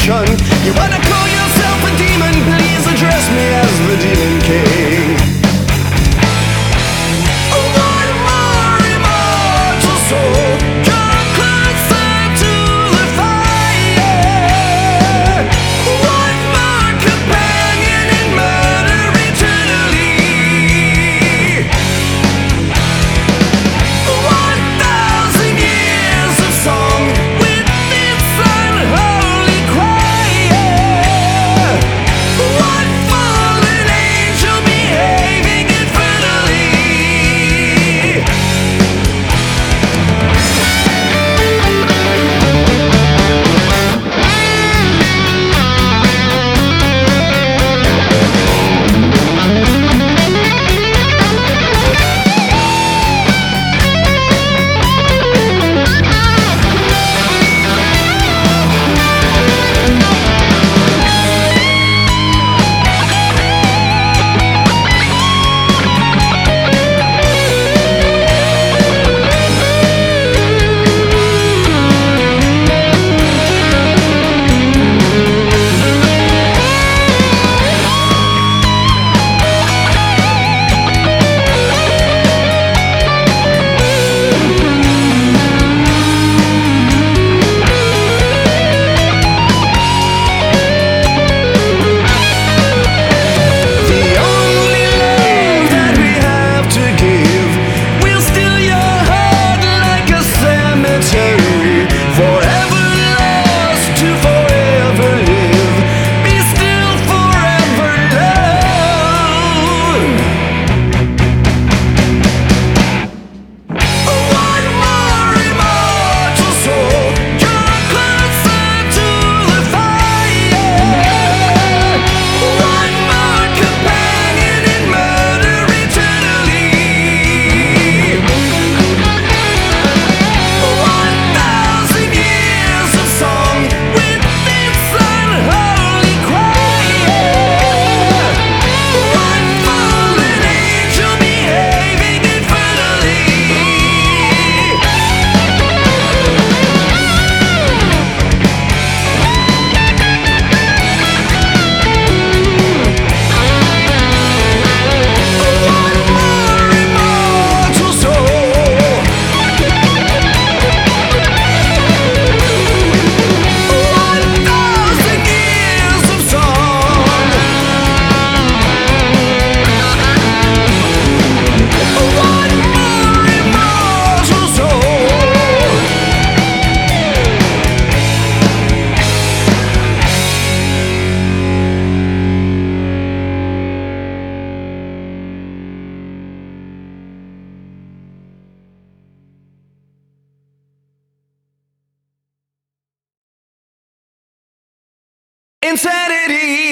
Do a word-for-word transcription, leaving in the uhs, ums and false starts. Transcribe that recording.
creation. You wanna call yourself a demon? Please address me as the Demon King. One more immortal soul, come closer to the fire. One more companion in murder eternally. One thousand years of song with its unholy choir. One fallen angel behaving infernally. The only love that we have to give will steal your heart like a cemetery. Forever lost to forever live. Be still forever love. One more immortal soul, come closer to the fire. One more companion in murder eternally. One thousand years of song with its unholy choir. One fallen angel behaving infernally. One more immortal soul. One thousand years of song. One more immortal soul. Insanity.